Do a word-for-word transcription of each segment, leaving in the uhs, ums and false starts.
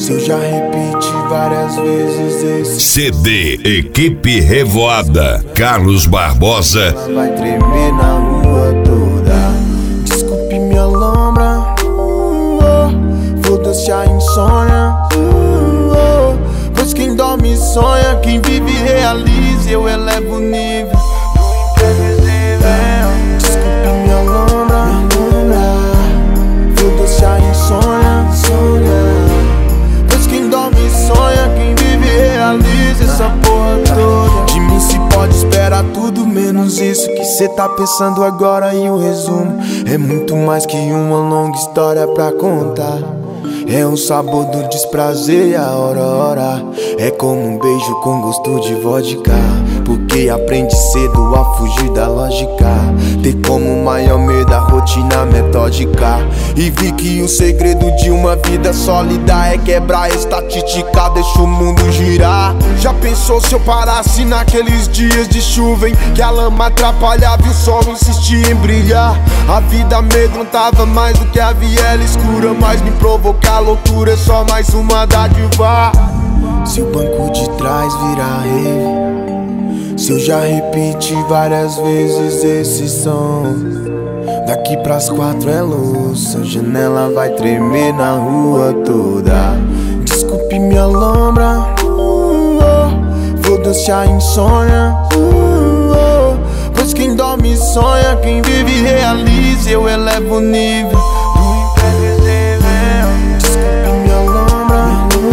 Se eu já repeti várias vezes esse C D Equipe Revoada, Carlos Barbosa. ela vai tremer na rua toda. Desculpe minha lombra, uh, oh. Foda-se a insônia, uh, oh. Pois quem dorme sonha, quem vive realiza. Eu elevo o nível do imprevisível. Desculpe minha lombra, foda-se a insônia, pois quem dorme sonha, quem vive realiza essa porra toda. De mim se pode esperar tudo menos isso que cê tá pensando agora. E o resumo é muito mais que uma longa história pra contar. É o sabor do desprazer e a hora hora. É como um beijo com gosto de vodka, porque aprende cedo a fugir da lógica. Ter como maior medo a rotina metódica. E vi que o segredo de uma vida sólida é quebrar a estatística, deixa o mundo girar. Já pensou se eu parasse naqueles dias de chuva em que a lama atrapalhava e o sol insistia em brilhar? A vida amedrontava mais do que a viela escura, mas me provocar loucura é só mais uma dádiva. Se o banco de trás virar rave, se eu já repeti várias vezes esse som, daqui pras quatro é louça, a janela vai tremer na rua toda. Desculpe minha lombra, uh, oh. Foda-se a insônia, uh, oh. Pois quem dorme sonha, quem vive realiza. Eu elevo o nível do imprevisível. Desculpe minha lombra,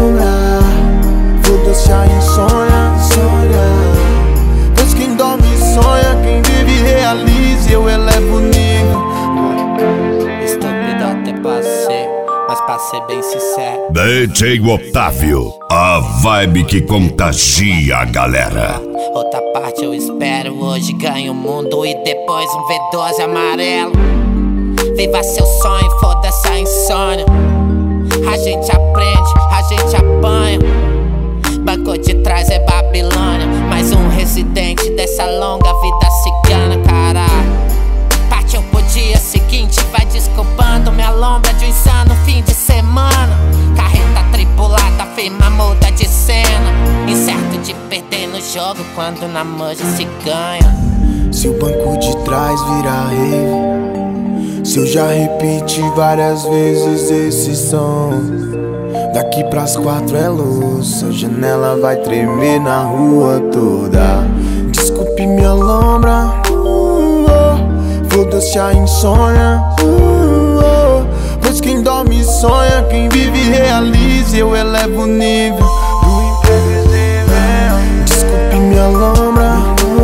foda-se a insônia, pois quem dorme sonha, quem vive realiza. Eu elevo o nível. Estúpido até passei, mas pra ser bem sincero, D J Otávio, a vibe que contagia a galera. outra parte eu espero. Hoje ganho o mundo e depois um V doze amarelo. Viva seu sonho, foda-se a insônia. A gente aprende, a gente apanha. Banco de trás é Babilônia, mais um residente dessa longa vida cigana, caralho. Partiu pro dia seguinte, vai desculpando minha lombra de um insano fim de semana. Carreta tripulada, firma muda de cena. Incerto de perder no jogo quando na manja se ganha. Se o banco de trás virar rave, se eu já repeti várias vezes esse som, daqui pras quatro é louça, a janela vai tremer na rua toda. Desculpe minha lombra, uh, oh. Foda-se a insônia, uh, oh. Pois quem dorme sonha, quem vive realiza. Eu elevo o nível do imprevisível. Desculpe minha lombra,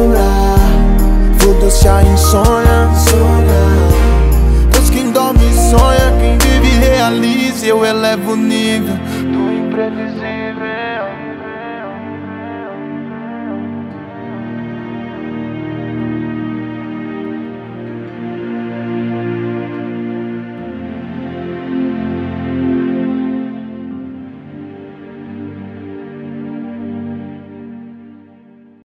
foda-se a insônia, pois quem dorme sonha, quem vive realiza. Eu elevo o nível do imprevisível.